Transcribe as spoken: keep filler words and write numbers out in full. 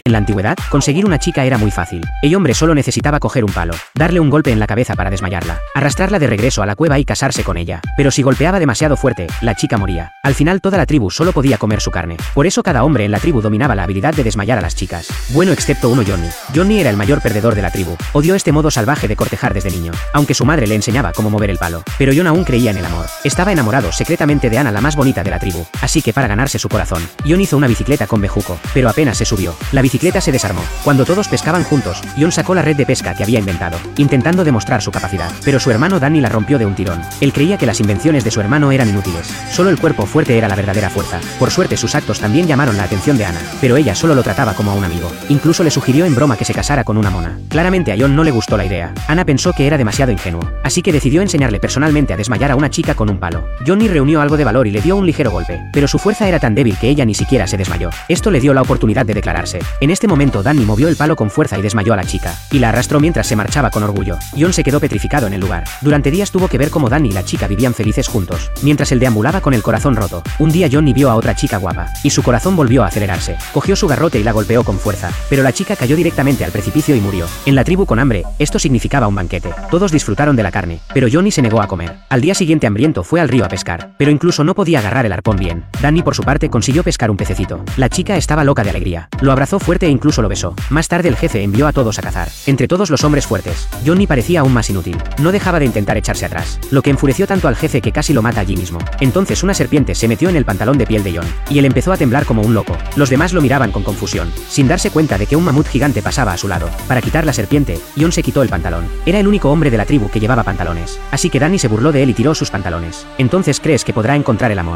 En la antigüedad, conseguir una chica era muy fácil. El hombre solo necesitaba coger un palo, darle un golpe en la cabeza para desmayarla, arrastrarla de regreso a la cueva y casarse con ella. Pero si golpeaba demasiado fuerte, la chica moría. Al final toda la tribu solo podía comer su carne. Por eso cada hombre en la tribu dominaba la habilidad de desmayar a las chicas. Bueno, excepto uno, Johnny. Johnny era el mayor perdedor de la tribu. Odió este modo salvaje de cortejar desde niño, aunque su madre le enseñaba cómo mover el palo. Pero John aún creía en el amor. Estaba enamorado secretamente de Anna, la más bonita de la tribu. Así que para ganarse su corazón, John hizo una bicicleta con bejuco, pero apenas se subió, la bicicleta se desarmó. Cuando todos pescaban juntos, John sacó la red de pesca que había inventado, intentando demostrar su capacidad. Pero su hermano Danny la rompió de un tirón. Él creía que las invenciones de su hermano eran inútiles. Solo el cuerpo fuerte era la verdadera fuerza. Por suerte sus actos también llamaron la atención de Anna, pero ella solo lo trataba como a un amigo. Incluso le sugirió en broma que se casara con una mona. Claramente a John no le gustó la idea. Anna pensó que era demasiado ingenuo, así que decidió enseñarle personalmente a desmayar a una chica con un palo. Johnny reunió algo de valor y le dio un ligero golpe, pero su fuerza era tan débil que ella ni siquiera se desmayó. Esto le dio la oportunidad de declararse. En este momento Danny movió el palo con fuerza y desmayó a la chica, y la arrastró mientras se marchaba con orgullo. John se quedó petrificado en el lugar. Durante días tuvo que ver cómo Danny y la chica vivían felices juntos, mientras él deambulaba con el corazón roto. Un día Johnny vio a otra chica guapa, y su corazón volvió a acelerarse. Cogió su garrote y la golpeó con fuerza, pero la chica cayó directamente al precipicio y murió. En la tribu con hambre, esto significaba un banquete. Todos disfrutaron de la carne, pero Johnny se negó a comer. Al día siguiente hambriento fue al río a pescar, pero incluso no podía agarrar el arpón bien. Danny por su parte consiguió pescar un pececito. La chica estaba loca de alegría. Lo abrazó fuerte e incluso lo besó. Más tarde el jefe envió a todos a cazar. Entre todos los hombres fuertes, Johnny parecía aún más inútil. No dejaba de intentar echarse atrás, lo que enfureció tanto al jefe que casi lo mata allí mismo. Entonces una serpiente se metió en el pantalón de piel de John, y él empezó a temblar como un loco. Los demás lo miraban con confusión, sin darse cuenta de que un mamut gigante pasaba a su lado. Para quitar la serpiente, John se quitó el pantalón. Era el único hombre de la tribu que llevaba pantalones, así que Danny se burló de él y tiró sus pantalones. Entonces, ¿crees que podrá encontrar el amor?